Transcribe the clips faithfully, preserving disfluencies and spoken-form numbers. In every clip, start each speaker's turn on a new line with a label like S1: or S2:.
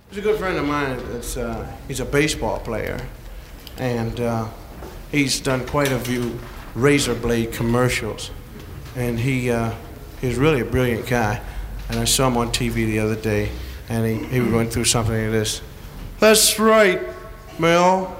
S1: He's a good friend of mine. It's, uh, he's a baseball player, and uh, he's done quite a few razor blade commercials. And he uh, he's really a brilliant guy. And I saw him on T V the other day, and he, he was going through something like this. That's right, Mel.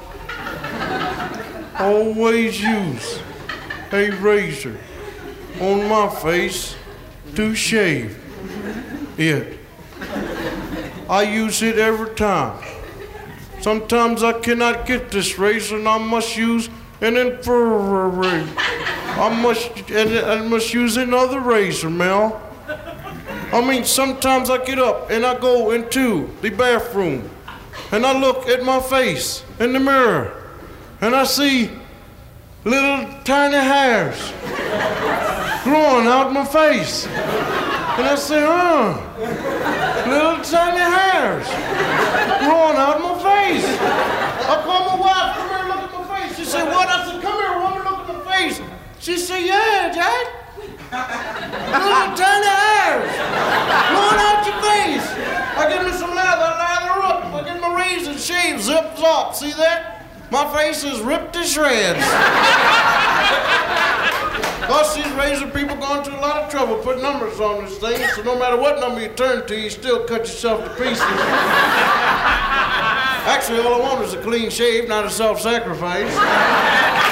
S1: Always use a razor on my face to shave it. I use it every time. Sometimes I cannot get this razor and I must use an infrared. I must, and I must use another razor, Mel. I mean, sometimes I get up and I go into the bathroom and I look at my face in the mirror and I see little tiny hairs growing out my face. And I say, huh, little tiny hairs growing out my face. I call my wife, come here, look at my face. She said, what? I said, come here, woman, look at my face. She said, yeah, Dad. Little tiny hairs growing out your face. I give me some lather, I lather up. I get my razor, shave, zips up. See that? My face is ripped to shreds. Because these razor people going through a lot of trouble putting numbers on this thing, so no matter what number you turn to, you still cut yourself to pieces. Actually, all I want is a clean shave, not a self-sacrifice.